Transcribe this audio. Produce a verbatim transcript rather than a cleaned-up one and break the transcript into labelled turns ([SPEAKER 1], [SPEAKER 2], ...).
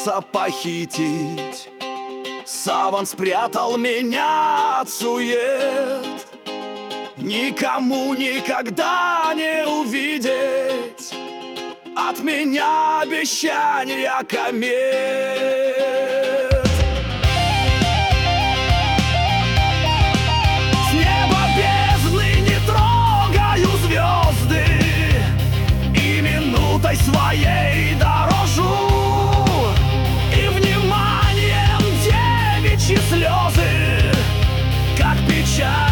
[SPEAKER 1] пытался похитить. Саван спрятал меня от сует, никому никогда не увидеть от меня обещания комет. С неба бездны не трогаю звезды, и минутой своей дорожу, и вниманием девичьи слезы, как печаль